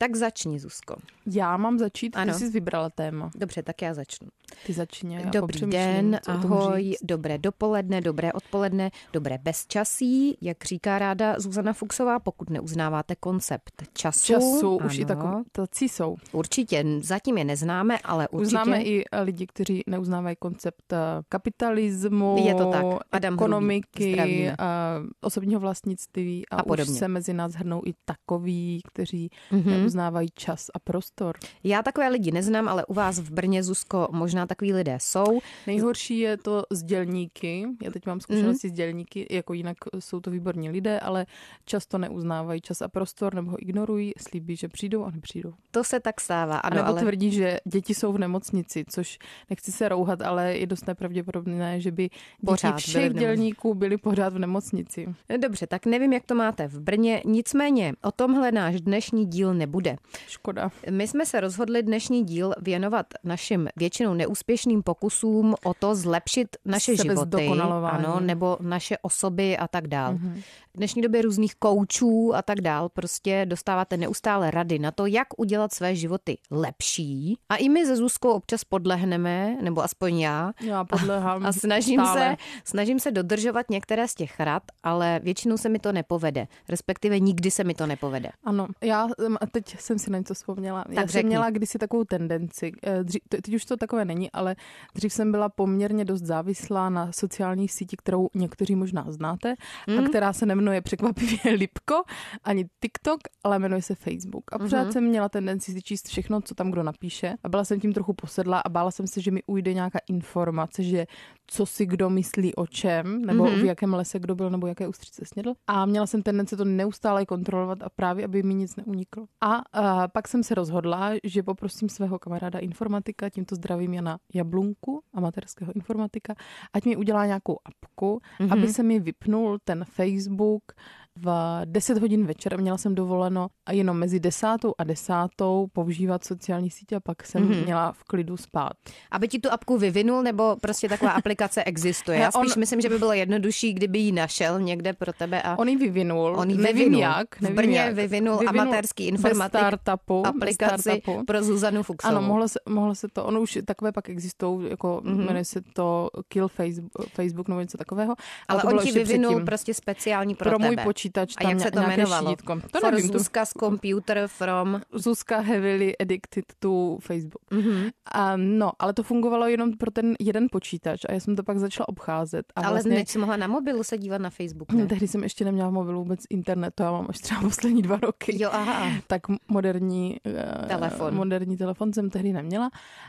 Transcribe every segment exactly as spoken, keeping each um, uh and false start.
Tak začni, Zuzko. Já mám začít, ano. Ty jsi vybrala téma. Dobře, tak já začnu. Ty začni. Já Dobrý den, ahoj, dobré dopoledne, dobré odpoledne, dobré bezčasí, jak říká ráda Zuzana Fuchsová, pokud neuznáváte koncept času. Času, ano. už i tací jsou. Určitě, zatím je neznáme, ale určitě. Uznáme i lidi, kteří neuznávají koncept kapitalismu, je to tak. Adam ekonomiky, osobního vlastnictví a, a už se mezi nás hrnou i takoví, kteří mm-hmm. neuznávají čas a prostor. Já takové lidi neznám, ale u vás v Brně, Zuzko, možná takový lidé jsou. Nejhorší je to s dělníky. Já teď mám zkušenosti mm. s dělníky, jako jinak jsou to výborní lidé, ale často neuznávají čas a prostor nebo ho ignorují, slíbí, že přijdou a nepřijdou. To se tak stává, ano. A nebo ale... tvrdí, že děti jsou v nemocnici, což nechci se rouhat, ale je dost nepravděpodobné, že by děti všech byli dělníků byly pořád v nemocnici. Dobře, tak nevím, jak to máte v Brně, nicméně o tomhle náš dnešní díl nebude. Škoda. My jsme se rozhodli dnešní díl věnovat našim většinou neúspěšným pokusům o to zlepšit naše životy, ano, nebo naše osoby a tak dál. Mm-hmm. V dnešní době různých koučů a tak dál prostě dostáváte neustále rady na to, jak udělat své životy lepší. A i my se Zuzkou občas podlehneme, nebo aspoň já. Já podlehám a, a snažím stále. se, snažím se dodržovat některé z těch rad, ale většinou se mi to nepovede. Respektive nikdy se mi to nepovede. Ano, já a teď jsem si na něco vzpomněla. Tak já řekni. jsem měla kdysi takovou tendenci. Dřív, teď už to takové není, ale dřív jsem byla poměrně dost závislá na sociální síti, kterou někteří možná znáte, mm. a která se jmenuje překvapivě Lipko, ani TikTok, ale jmenuje se Facebook. A pořád mm-hmm. jsem měla tendenci si číst všechno, co tam kdo napíše. A byla jsem tím trochu posedla a bála jsem se, že mi ujde nějaká informace, že co si kdo myslí o čem, nebo mm-hmm. v jakém lese kdo byl, nebo jaké ústřice snědl. A měla jsem tendenci to neustále kontrolovat a právě, aby mi nic neuniklo. A, a pak jsem se rozhodla, že poprosím svého kamaráda informatika, tímto zdravím Jana Jablunku, amatérského informatika, ať mi udělá nějakou apku, mm-hmm. aby se mi vypnul ten Facebook v deset hodin večer. Měla jsem dovoleno a jenom mezi desátou a desátou používat sociální sítě a pak jsem mm-hmm. měla v klidu spát. Aby ti tu apku vyvinul, nebo prostě taková aplikace existuje? Já spíš on... myslím, že by bylo jednodušší, kdyby ji našel někde pro tebe. A... On ji vyvinul. On ji nevím vyvinul. Jak. Nevím v Brně jak. vyvinul, vyvinul amatérský informatik startupu, aplikaci startupu. Pro Zuzanu Fuchsovou. Ano, mohlo se, mohlo se to, ono už takové pak existují, jako mm-hmm. jmenuje se to Kill Facebook, Facebook nebo něco takového. Ale on ti vyvinul předtím. Prostě speciální pro, pro tebe. Můj počítač. A jak se to jmenovalo? To For nevím. Zuzka's computer from... Zuzka heavily addicted to Facebook. Mm-hmm. A no, ale to fungovalo jenom pro ten jeden počítač a já jsem to pak začala obcházet. A ale vlastně... teď jsi mohla na mobilu se dívat na Facebook, ne? No, tehdy jsem ještě neměla v mobilu vůbec internet, to já mám až třeba poslední dva roky. Jo, aha. Tak moderní telefon. moderní telefon jsem tehdy neměla.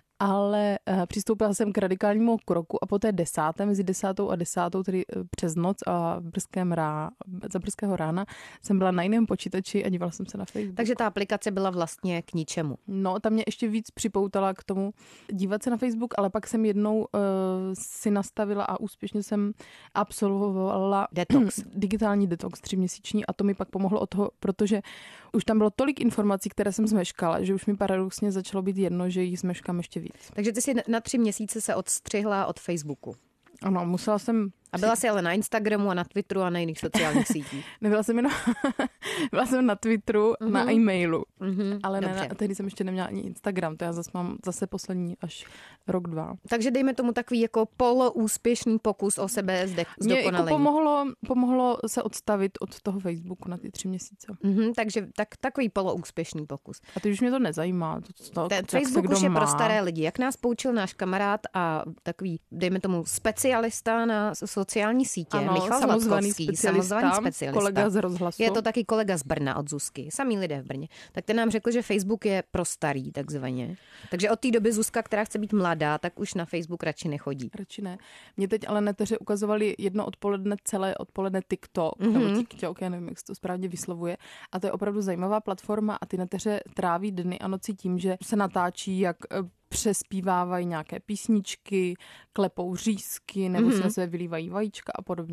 Ale uh, přistoupila jsem k radikálnímu kroku a po té desáté, mezi desátou a desátou, tedy uh, přes noc a v brzkém rá, za brzkého rána, jsem byla na jiném počítači a dívala jsem se na Facebook. Takže ta aplikace byla vlastně k ničemu. No, ta mě ještě víc připoutala k tomu dívat se na Facebook, ale pak jsem jednou uh, si nastavila a úspěšně jsem absolvovala detox. digitální detox tříměsíční a to mi pak pomohlo od toho, protože už tam bylo tolik informací, které jsem zmeškala, že už mi paradoxně začalo být jedno, že jich zmeškám ještě víc. Takže ty jsi na tři měsíce se odstřihla od Facebooku. Ano, musela jsem... A byla jsi ale na Instagramu a na Twitteru a na jiných sociálních sítích. Nebyla jsem jenom... byla jsem na Twitteru, mm-hmm. na e-mailu, mm-hmm. ale ne, na, tehdy jsem ještě neměla ani Instagram, to já zase mám zase poslední až rok, dva. Takže dejme tomu takový jako poloúspěšný pokus o sebe zdokonalení. Mě jako pomohlo, pomohlo se odstavit od toho Facebooku na ty tři měsíce. Mm-hmm, takže tak, takový poloúspěšný pokus. A teď už mě to nezajímá. To, to, Ten Facebook už je má. Pro staré lidi. Jak nás poučil náš kamarád a takový, dejme tomu, specialista na sociální sítě, ano, Michal samozvaný Zlatkovský, specialista, samozvaný specialista. Kolega z rozhlasu. Je to taky kolega z Brna od Zuzky, samý lidé v Brně. Tak ten nám řekl, že Facebook je pro starý, takzvaně. Takže od té doby Zuzka, která chce být mladá, tak už na Facebook radši nechodí. Radši ne. Mě teď ale neteře ukazovali jedno odpoledne, celé odpoledne TikTok, mm-hmm. nebo TikTok, já nevím, jak se to správně vyslovuje. A to je opravdu zajímavá platforma a ty neteře tráví dny a noci tím, že se natáčí, jak přespívávají nějaké písničky, klepou řízky, nebo mm-hmm. se na sebe vylívají vajíčka a podobně.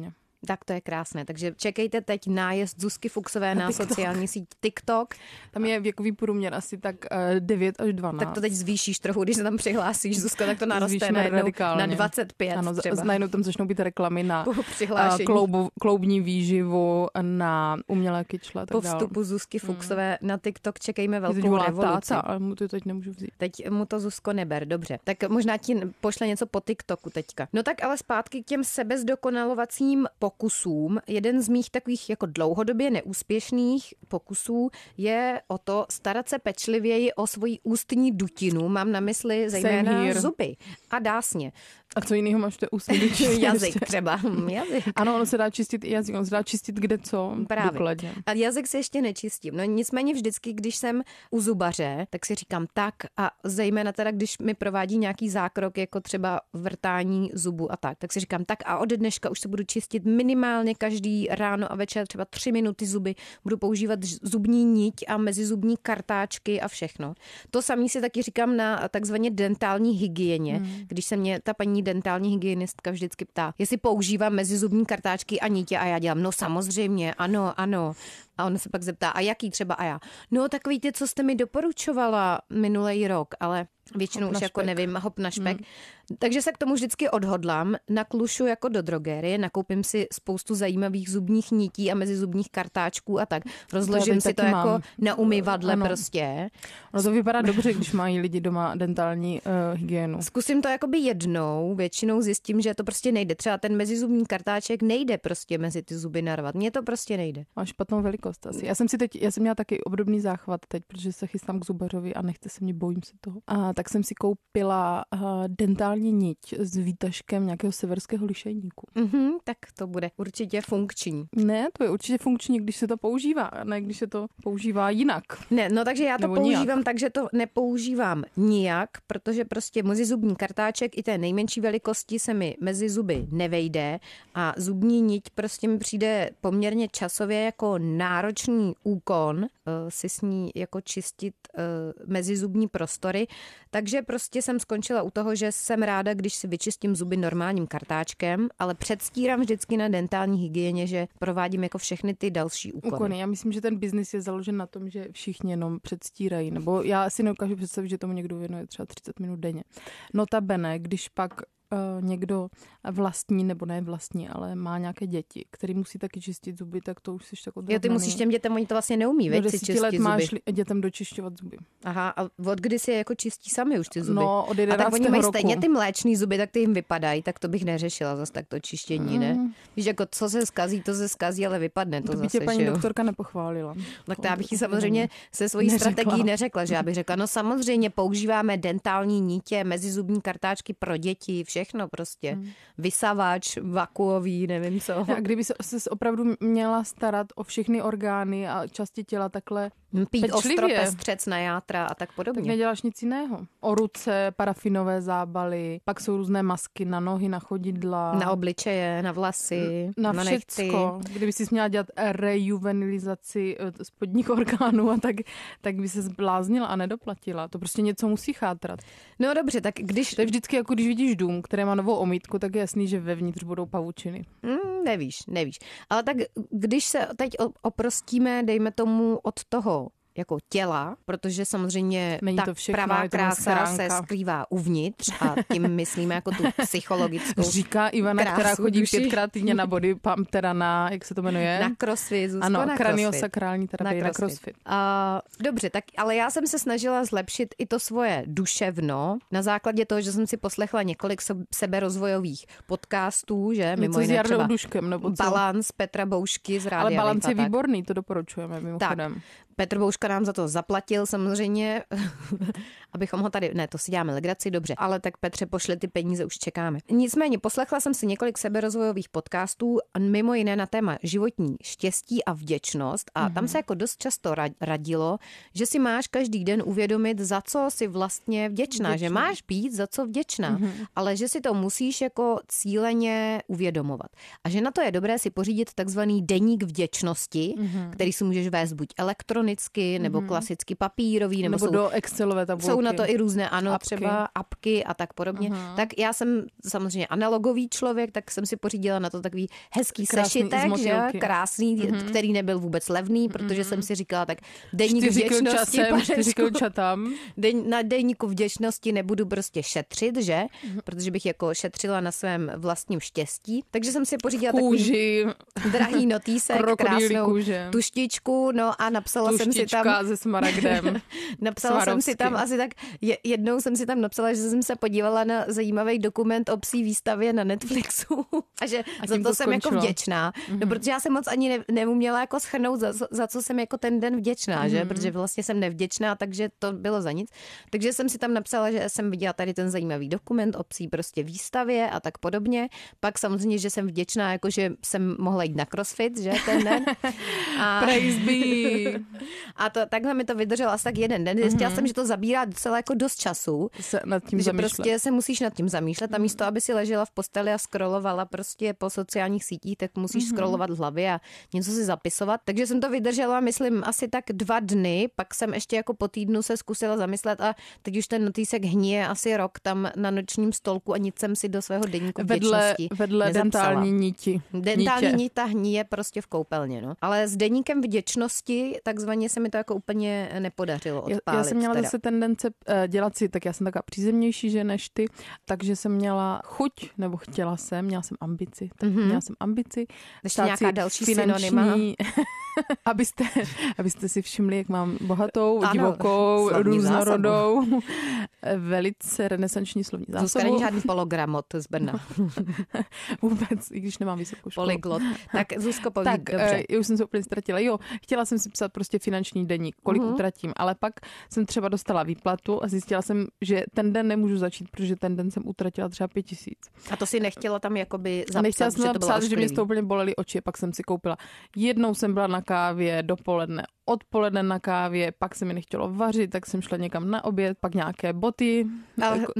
Tak to je krásné. Takže čekejte teď nájezd Zuzky Fuchsové na, na sociální síť TikTok. Tam je věkový průměr asi tak uh, devět až dvanáct. Tak to teď zvýšíš trochu, když se tam přihlásíš, Zuzka, tak to naroste najednou na dvacet pět ano, třeba. Najednou tam začnou být reklamy na uh, kloubu, kloubní výživu, na umělé kyčle. Po vstupu dál. Zuzky Fuchsové hmm. na TikTok čekejme velkou revoluci. Táta, ale mu to teď nemůžu vzít. Teď mu to Zuzko neber, dobře. Tak možná ti pošle něco po TikToku teďka. No tak ale zpátky k těm sebezdokonalovacím pokusům. Jeden z mých takových jako dlouhodobě neúspěšných pokusů je o to starat se pečlivěji o svoji ústní dutinu. Mám na mysli zejména zuby a dásně. A co jiného máš v té ústní dutině? Jazyk třeba. Jazyk. Ano, ono se dá čistit i jazyk, ono se dá čistit kde co. Právě. Důkladně. A jazyk si ještě nečistím. No nicméně vždycky, když jsem u zubaře, tak si říkám tak a zejména teda, když mi provádí nějaký zákrok, jako třeba vrtání zubu a tak, tak si říkám tak a ode dneška už se budu čistit minimálně každý ráno a večer třeba tři minuty zuby. Budu používat zubní niť a mezizubní kartáčky a všechno. To samý si taky říkám na takzvaně dentální hygieně, hmm. když se mě ta paní dentální hygienistka vždycky ptá, jestli používám mezizubní kartáčky a nitě a já dělám, no samozřejmě, ano, ano. A on se pak zeptá, a jaký třeba a já? No takový ty, co jste mi doporučovala minulý rok, ale většinou už jako nevím, hop na špek. Hmm. Takže se k tomu vždycky odhodlám, naklušu jako do drogerie, nakoupím si spoustu zajímavých zubních nití a mezizubních kartáčků a tak. Rozložím si to mám. Jako na umyvadle ano. prostě. Ono to vypadá dobře, když mají lidi doma dentální uh, hygienu. Zkusím to jakoby jednou, většinou zjistím, že to prostě nejde. Třeba ten mezizubní kartáček nejde prostě mezi ty zuby narvat. Mně to prostě nejde. Máš špatnou velikost asi. Já jsem si teď, já jsem měla taky obdobný záchvat teď, protože se chystám k zubařovi a nechce se mě, bojím se toho. A tak jsem si koupila uh, dentální niť s výtažkem nějakého severského lišejníku. Mm-hmm, tak to bude určitě funkční. Ne, to je určitě funkční, když se to používá, ne když se to používá jinak. Ne, no takže já to Nebo používám nijak. tak, že to nepoužívám nijak, protože prostě mezizubní kartáček i té nejmenší velikosti se mi mezi zuby nevejde a zubní niť prostě mi přijde poměrně časově jako náročný úkon uh, si s ní jako čistit uh, mezizubní prostory, takže prostě jsem skončila u toho, že jsem ráda, když si vyčistím zuby normálním kartáčkem, ale předstírám vždycky na dentální hygieně, že provádím jako všechny ty další úkony. úkony. Já myslím, že ten biznis je založen na tom, že všichni jenom předstírají, nebo já si neukážu představit, že tomu někdo věnuje třeba třicet minut denně. Notabene, když pak Uh, někdo vlastní, nebo ne vlastní, ale má nějaké děti, který musí taky čistit zuby, tak to už jsi tak odrovnaný. Jo, ty musíš těm dětem, oni to vlastně neumí, veď, do si čistit let zuby. máš dětem dočišťovat zuby. Aha, a od kdy si je jako čistí sami už ty zuby? No, od jedenáctého roku. A tak oni mají roku. stejně ty mléčný zuby, tak ty jim vypadají, tak to bych neřešila zase tak to čištění, mm. ne? Víš, jako co se zkazí, to se zkazí, ale vypadne to, to by zase, tě paní doktorka nepochválila. Tak to já bych jí samozřejmě se svojí neřekla. strategií neřekla, že já bych řekla, no samozřejmě používáme dentální nítě, mezizubní kartáčky pro děti, všechno prostě. Mm. Vysavač, vakuový, nevím co. A kdyby se, se opravdu měla starat o všechny orgány a části těla takhle pít ostropestřec na játra a tak podobně. Tak neděláš nic jiného. O ruce, parafinové zábaly, pak jsou různé masky na nohy, na chodidla. Na obličeje, na vlasy, na, na všecko. nechty. Kdyby jsi měla dělat rejuvenilizaci spodních orgánů, a tak, tak by se zbláznila a nedoplatila. To prostě něco musí chátrat. No dobře, tak když... To je vždycky jako když vidíš dům, který má novou omítku, tak je jasný, že vevnitř budou pavučiny. Mm, nevíš, nevíš. Ale tak když se teď oprostíme, dejme tomu od toho jako těla, protože samozřejmě Není ta to všechno, pravá krása se skrývá uvnitř a tím myslíme jako tu psychologickou. Říká Ivana, která chodí duši. pětkrát týdně na body pump, teda na, jak se to jmenuje? Na crossfit, Zuzko, ano, na kraniosakrální terapie na crossfit. Na crossfit. Uh, dobře, tak ale já jsem se snažila zlepšit i to svoje duševno na základě toho, že jsem si poslechla několik seberozvojových podcastů, že mimo jiné třeba Duškem, nebo co? Balans Petra Boušky z Rádia. Ale Balans je výborný, to doporučujeme mimochodem. Tak. Petr Bouška nám za to zaplatil samozřejmě, abychom ho tady, ne, to si děláme legraci, dobře, ale tak Petře, pošli ty peníze, už čekáme. Nicméně poslechla jsem si několik seberozvojových podcastů, mimo jiné na téma životní štěstí a vděčnost a mm-hmm. tam se jako dost často radilo, že si máš každý den uvědomit, za co si vlastně vděčná, vděčná. Že máš být za co vděčná, mm-hmm. ale že si to musíš jako cíleně uvědomovat. A že na to je dobré si pořídit takzvaný deník vděčnosti, mm-hmm. který si můžeš vést buď elektronicky, elektronicky, nebo mm-hmm. klasicky papírový, nebo, nebo jsou, do Excelové tabulky. Jsou na to i různé, ano, apky. třeba apky a tak podobně. Mm-hmm. Tak já jsem samozřejmě analogový člověk, tak jsem si pořídila na to takový hezký krásný sešitek, že? Krásný, mm-hmm. který nebyl vůbec levný, protože mm-hmm. jsem si říkala, tak deník vděčnosti, tam. Den, na deníku vděčnosti nebudu prostě šetřit, že? Mm-hmm. Protože bych jako šetřila na svém vlastním štěstí. Takže jsem si pořídila Kůži, takový drahý notýsek, krásnou kůže. tuštičku, no a napsala Tuštička jsem si tam... se smaragdem. napsala Svarovsky. jsem si tam asi tak, jednou jsem si tam napsala, že jsem se podívala na zajímavý dokument o psí výstavě na Netflixu a že a za to, to jsem jako vděčná. Mm-hmm. No, protože já jsem moc ani ne, neuměla jako shrnout, za, za co jsem jako ten den vděčná, mm-hmm. že? Protože vlastně jsem nevděčná, takže to bylo za nic. Takže jsem si tam napsala, že jsem viděla tady ten zajímavý dokument o psí prostě výstavě a tak podobně. Pak samozřejmě, že jsem vděčná, jako že jsem mohla jít na crossfit, že ten den. A, Praise be. A to, takhle mi to vydrželo asi tak jeden den. Zjistila mm-hmm. jsem, že to zabírá docela jako dost času. Se nad tím že zamýšlet. Prostě se musíš nad tím zamýšlet a místo, aby si ležela v posteli a scrollovala prostě po sociálních sítích, tak musíš mm-hmm. scrollovat v hlavě a něco si zapisovat. Takže jsem to vydržela, myslím, asi tak dva dny, pak jsem ještě jako po týdnu se zkusila zamyslet a teď už ten notýsek hníje asi rok tam na nočním stolku a nic jsem si do svého deníku vděčnosti Vedle, vedle dentální niti. Dentální Nítě. Nita hníje prostě v koupelně, no. Ale s deníkem vděčnosti takzvaně se mi to jako úplně nepodařilo odpálit. Já, já jsem měla teda. zase tendence uh, dělat si, tak já jsem taková přízemnější že než ty, takže jsem měla chuť, nebo chtěla jsem, měla jsem ambici, tak mm-hmm. měla jsem ambici. Ještě nějaká další synonyma. abyste, abyste si všimli, jak mám bohatou, ano, divokou, různorodou, velice renesanční slovní zásobu. Zuzka není žádný pologramot z Brna. Vůbec, i když nemám vysokou školu. Polyglot. Tak Zuzko, povíd, tak, dobře. Já už jsem se úplně ztratila. Jo, chtěla jsem si psát prostě finanční deník, kolik uh-huh. utratím, ale pak jsem třeba dostala výplatu a zjistila jsem, že ten den nemůžu začít, protože ten den jsem utratila třeba pět tisíc. A to si nechtěla tam jakoby zapsat, nechtěla jsem že to bylo psát, že mě z toho úplně bolely oči, pak jsem si koupila. Jednou jsem byla na kávě dopoledne, odpoledne na kávě, pak se mi nechtělo vařit, tak jsem šla někam na oběd, pak nějaké boty. A, jako,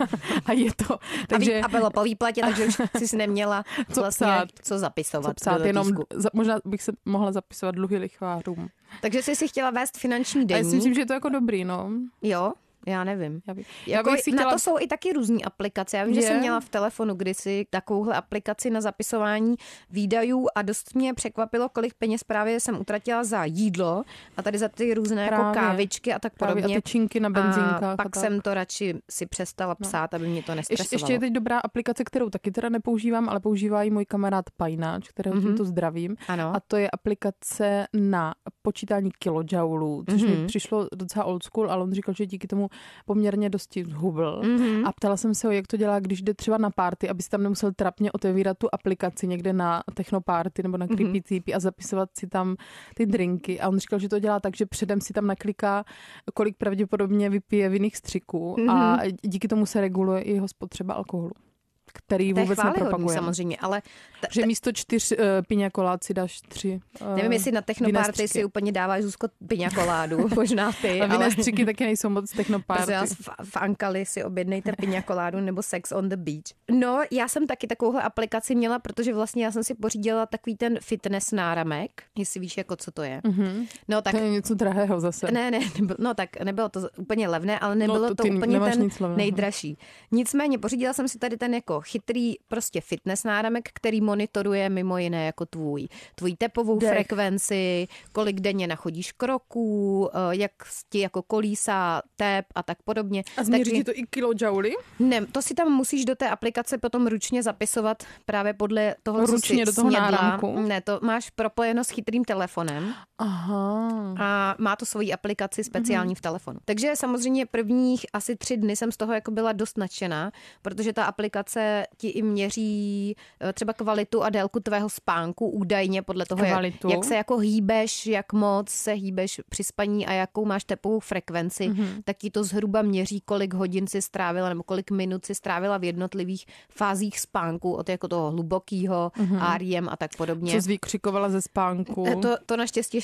a je to. Takže, a, ví, a bylo po výplatě, takže už jsi neměla co vlastně psát, co zapisovat. Co psát, jenom za, možná bych se mohla zapisovat dluhy lichvářům. Takže jsi si chtěla vést finanční deník. A já si myslím, že je to jako dobrý, no. Jo? Já nevím. Já bych, jako já bych si chtěla... Na to jsou i taky různý aplikace. Já vím, je. že jsem měla v telefonu kdysi takovouhle aplikaci na zapisování výdajů a dost mě překvapilo, kolik peněz právě jsem utratila za jídlo a tady za ty různé právě. jako kávičky a tak právě podobně. A tyčinky na benzínkách. A pak a tak. jsem to radši si přestala psát, no. aby mě to nestresovalo. Ještě je teď dobrá aplikace, kterou taky teda nepoužívám, ale používá ji můj kamarád Pajnáč, kterého mm-hmm. tímto zdravím. Ano. A to je aplikace na počítání kilojoulů, což mm-hmm. mi přišlo docela old school, ale on říkal, že díky tomu poměrně dosti zhubl. Mm-hmm. A ptala jsem se ho, jak to dělá, když jde třeba na party, aby si tam nemusel trapně otevírat tu aplikaci někde na technoparty nebo na Creepy T P a zapisovat si tam ty drinky. A on říkal, že to dělá tak, že předem si tam nakliká, kolik pravděpodobně vypije vinných střiků mm-hmm. a díky tomu se reguluje i jeho spotřeba alkoholu, který vůbec nepropaguje. Samozřejmě, ale... T- že místo čtyř uh, piňakolát si dáš tři uh, nevím, jestli na technoparty si úplně dáváš, Zuzko, piňakoládu, možná ty, ale... ale střiky taky nejsou moc technoparty. V, v Ankali si objednejte piňakoládu nebo Sex on the Beach. No, já jsem taky takovouhle aplikaci měla, protože vlastně já jsem si pořídila takový ten fitness náramek, jestli víš, jako co to je. Mm-hmm. No, tak... To je něco drahého zase. Ne, ne, nebylo, no tak nebylo to úplně levné, ale nebylo no, to, to úplně ten nejdražší. Nicméně pořídila jsem si tady ten jako chytrý prostě fitness náramek, který monitoruje mimo jiné jako tvůj, tvůj tepovou Dech. frekvenci, kolik denně nachodíš kroků, jak ti jako kolísá tep a tak podobně. A změří ti to i kilojouly? Ne, to si tam musíš do té aplikace potom ručně zapisovat právě podle toho, ručně co jsi do toho snědla. náramku? Ne, to máš propojeno s chytrým telefonem. Aha. A má to svoji aplikaci speciální mm-hmm. v telefonu. Takže samozřejmě prvních asi tři dny jsem z toho jako byla dost nadšená, protože ta aplikace ti i měří třeba kvalitu a délku tvého spánku údajně podle toho, jak, jak se jako hýbeš, jak moc se hýbeš při spaní a jakou máš tepovou frekvenci, mm-hmm. tak ti to zhruba měří, kolik hodin si strávila nebo kolik minut si strávila v jednotlivých fázích spánku, od jako toho hlubokýho, mm-hmm. R E M a tak podobně. Co jsi vykřikovala ze spánku? To, to naštěstí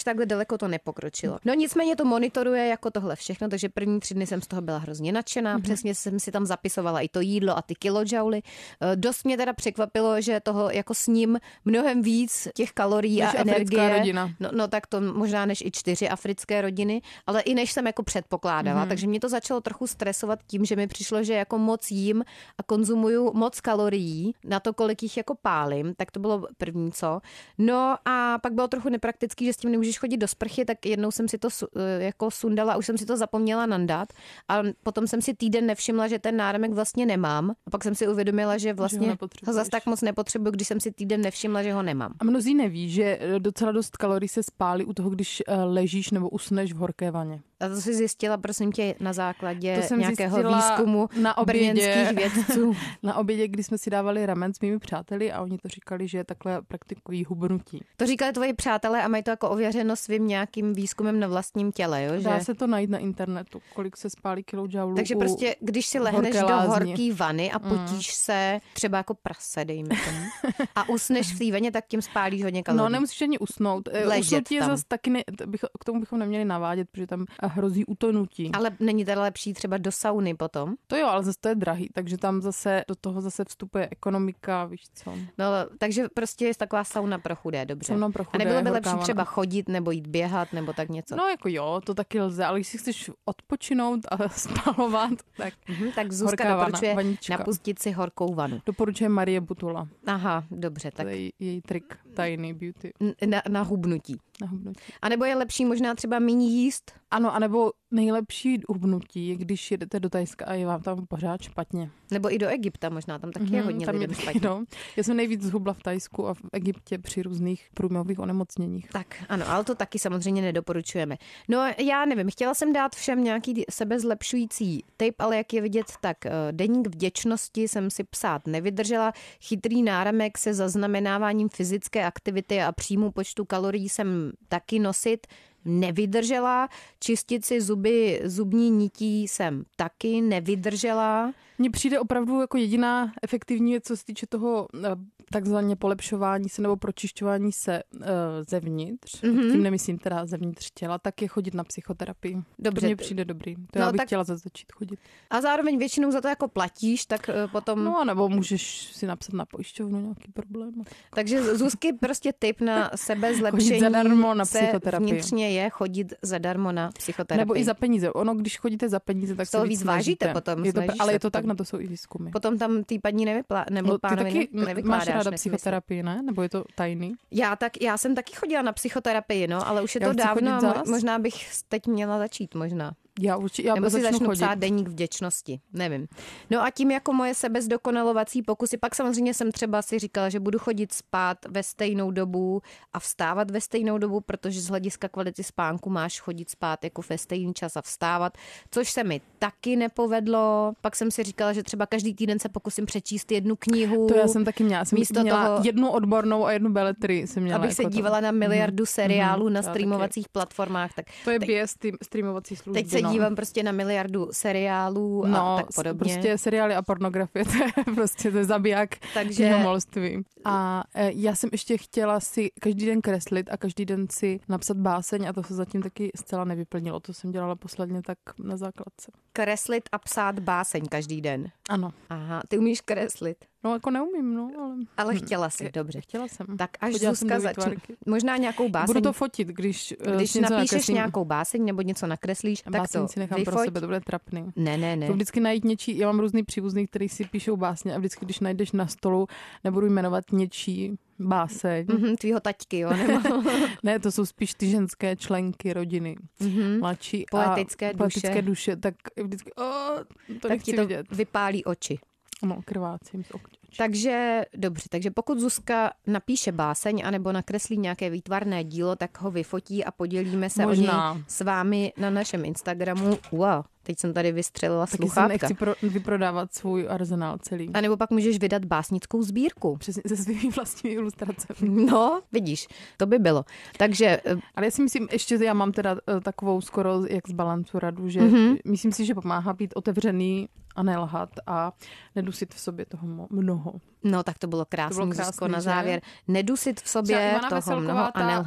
až takhle daleko to nepokročilo. No nicméně to monitoruje jako tohle všechno, takže první tři dny jsem z toho byla hrozně nadšená. Mm-hmm. Přesně jsem si tam zapisovala i to jídlo a ty kilojouly. Dost mě teda překvapilo, že toho jako s ním mnohem víc těch kalorií než a energie. Rodina. No, no tak to možná než i čtyři africké rodiny, ale i než jsem jako předpokládala. Mm-hmm. Takže mě to začalo trochu stresovat tím, že mi přišlo, že jako moc jím a konzumuju moc kalorií na to, kolik jich jako pálím, tak to bylo první co. No a pak bylo trochu nepraktický, že s tím nemůžeš chodit do sprchy, tak jednou jsem si to jako sundala, už jsem si to zapomněla nandat a potom jsem si týden nevšimla, že ten náramek vlastně nemám. A pak jsem si uvědomila, že vlastně že ho, ho zas tak moc nepotřebuju, když jsem si týden nevšimla, že ho nemám. A mnozí neví, že docela dost kalorií se spálí u toho, když ležíš nebo usneš v horké vaně. A to jsi zjistila, prosím tě, na základě nějakého výzkumu na brněnských vědců. Na obědě, kdy jsme si dávali ramen s mými přáteli a oni to říkali, že takhle praktikují hubnutí. To říkali tvoji přátelé a mají to jako ověřeno svým nějakým výzkumem na vlastním těle, jo? Dá že? se to najít na internetu, kolik se spálí kilojoulů. Takže prostě, když si lehneš do horký vany a potíš mm. se, třeba jako prase, dejme tomu, a usneš v té vaně, tak tím spálíš hodně kalorií. No, nemusíš ani usnout. Usnutí je zase taky, ne, k tomu bychom neměli navádět, protože tam hrozí utonutí. Ale není teda lepší třeba do sauny potom? To jo, ale zase to je drahý, takže tam zase do toho zase vstupuje ekonomika, víš co. No, takže prostě je taková sauna pro chudé, dobře. Sauna pro chudé, a nebylo by lepší vana. Třeba chodit nebo jít běhat nebo tak něco? No jako jo, to taky lze, ale když si chceš odpočinout a spalovat, tak mm-hmm, tak Zuzka doporučuje vana, napustit si horkou vanu. Doporučuje Marie Butula. Aha, dobře. Tak. To je její trik, tajný beauty. Na, na hubnutí. Na hubnutí. A nebo je lepší možná třeba méně jíst? Ano, anebo nejlepší hubnutí je, když jedete do Thajska a je vám tam pořád špatně. Nebo i do Egypta možná, tam taky mm-hmm, je hodně tam lidem je špatně. No. Já jsem nejvíc zhubla v Thajsku a v Egyptě při různých průjmových onemocněních. Tak ano, ale to taky samozřejmě nedoporučujeme. No já nevím, chtěla jsem dát všem nějaký sebezlepšující tip, ale jak je vidět, tak deník vděčnosti jsem si psát nevydržela. Chytrý náramek se zaznamenáváním fyzické aktivity a příjmu počtu kalorií jsem taky nosit nevydržela. Čistit si zuby zubní nití jsem taky nevydržela. Mně přijde opravdu jako jediná efektivní věc, co se týče toho takzvaně polepšování se nebo pročišťování se uh, zevnitř, mm-hmm. tím nemyslím teda zevnitř těla, tak je chodit na psychoterapii. Dobře. To mně přijde dobrý. To no, já bych tak... chtěla začít chodit. A zároveň většinou za to jako platíš, tak uh, potom... No, nebo můžeš si napsat na pojišťovnu nějaký problém. Takže Zuzky prostě tip na sebezlepšení chodit zadarmo na psychoterapii. Vnitřně je chodit zadarmo na psychoterapii. Nebo i za peníze. Ono, když chodíte za peníze, tak se víc vážíte potom. Je to, ale je to tak, na to jsou i výzkumy. Potom tam ty paní nevyplá, nebo no, pánovi taky nevykládáš. Máš ráda psychoterapii, ne? Nebo je to tajný? Já tak, já jsem taky chodila na psychoterapii, no, ale už je já to dávno, možná bych teď měla začít, možná. Já určitě, já Nebo si začnu chodit. psát deník vděčnosti, nevím. No a tím jako moje sebezdokonalovací pokusy, pak samozřejmě jsem třeba si říkala, že budu chodit spát ve stejnou dobu a vstávat ve stejnou dobu, protože z hlediska kvality spánku máš chodit spát jako ve stejný čas a vstávat, což se mi taky nepovedlo. Pak jsem si říkala, že třeba každý týden se pokusím přečíst jednu knihu. To já jsem taky měla. Jsem místo měla toho, jednu odbornou a jednu beletrii jsem měla. Abych jako se dívala to. na miliardu seriálů mm-hmm. na streamovacích platformách. Tak, to je tak, běs streamovací služby. Teď se no. dívám prostě na miliardu seriálů a no, tak podobně. Prostě seriály a pornografie, to je prostě to je zabiják knihomolství. A e, já jsem ještě chtěla si každý den kreslit a každý den si napsat báseň a to se zatím taky zcela nevyplnilo. To jsem dělala posledně tak na základce. Kreslit a psát báseň každý den. Ano. Aha, ty umíš kreslit? No jako neumím, no. Ale, ale chtěla jsi, dobře. Chtěla jsem. Tak až Chodila Zuzka začne. Možná nějakou báseň. Budu to fotit, když Když napíšeš nakreslím. Nějakou báseň nebo něco nakreslíš, a tak to si nechám vyfoť. Pro sebe, to bude trapný. Ne, ne, ne. To vždycky najít něčí, já mám různý příbuzný, který si píšou básně a vždycky, když najdeš na stolu, nebudu jmenovat něčí báseň. Mm-hmm, tvýho taťky, jo? Nebo... ne, to jsou spíš ty ženské členky rodiny. Mm-hmm. Mladší poetické a duše. poetické duše, tak vždycky, oh, to tak ti to vidět. Vypálí oči. No, krvácím z očí. Takže dobře, takže pokud Zuzka napíše báseň anebo nakreslí nějaké výtvarné dílo, tak ho vyfotí a podělíme se Možná. o něj s vámi na našem Instagramu. Wow, teď jsem tady vystřelila Taky sluchátka. Taky nechci pro, vyprodávat svůj arzenál celý. A nebo pak můžeš vydat básnickou sbírku. Přesně, se svými vlastními ilustracemi. No, vidíš, to by bylo. Takže... Ale já si myslím, ještě já mám teda takovou skoro jak z balancu radu, že mm-hmm. myslím si, že pomáhá být otevřený a nelhat a nedusit v sobě toho mnoho. No tak to bylo krásný, Zuzko, na závěr. Nedusit v sobě toho mnoho a nelhat.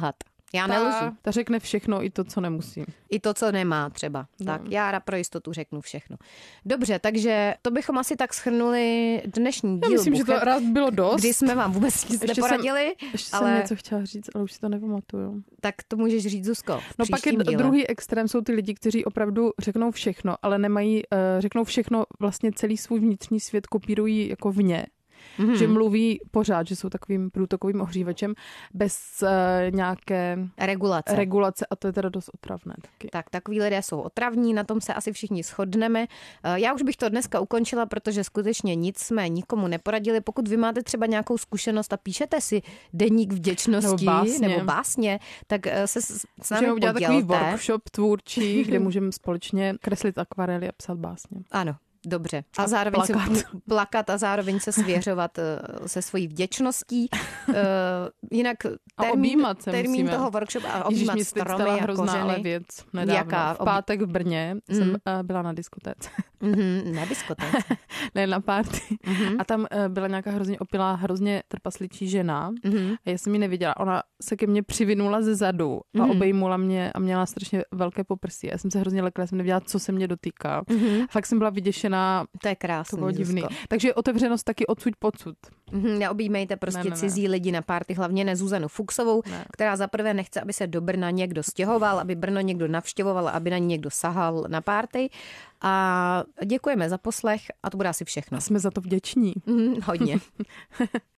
Já ta, nelžu. Ta řekne všechno, i to, co nemusí. I to, co nemá třeba. No. Tak já pro jistotu řeknu všechno. Dobře, takže to bychom asi tak shrnuli dnešní díl. Já myslím, Buchet, že to rád bylo dost. Kdy jsme vám vůbec nic ještě neporadili. Jsem, ještě ale... jsem něco chtěla říct, ale už si to nepamatuju. Tak to můžeš říct, Zuzko. No pak je díle. Druhý extrém, jsou ty lidi, kteří opravdu řeknou všechno, ale nemají, uh, řeknou všechno, vlastně celý svůj vnitřní svět kopírují jako vně. Mm-hmm. Že mluví pořád, že jsou takovým průtokovým ohřívačem bez uh, nějaké regulace. regulace a to je teda dost otravné taky. Tak, takový lidé jsou otravní, na tom se asi všichni shodneme. Uh, já už bych to dneska ukončila, protože skutečně nic jsme nikomu neporadili. Pokud vy máte třeba nějakou zkušenost a píšete si deník vděčnosti nebo básně, nebo básně tak uh, se s námi můžeme udělat takový workshop tvůrčí, kde můžeme společně kreslit akvarely a psát básně. Ano. Dobře. A, a zároveň plakat. se plakat a zároveň se svěřovat se svojí vděčností. Uh, jinak termín, termín toho workshopu a objímat Ježiš, stromy a kořeny. Ale věc nedávno. Jaká? V pátek v Brně mm. jsem uh, byla na diskotéce. Mm-hmm, na diskotéce? Ne, na party. Mm-hmm. A tam uh, byla nějaká hrozně opilá, hrozně trpasličí žena. Mm-hmm. A já jsem ji neviděla. Ona se ke mně přivinula ze zadu a mm-hmm. obejmula mě a měla strašně velké poprsí. Já jsem se hrozně lekla, jsem nevěděla, co se mě dotýká. Mm-hmm. Fakt jsem byla vyděšená. To je krásný. To bylo divný. Takže otevřenost taky odsud pocud. Mm-hmm, neobjímejte prostě ne, ne, cizí ne. lidi na párty, hlavně ne Zuzanu Fuchsovou, ne. která zaprvé nechce, aby se do Brna někdo stěhoval, aby Brno někdo navštěvoval, aby na ní někdo sahal na párty. A děkujeme za poslech a to bude asi všechno. A jsme za to vděční. Mm, hodně.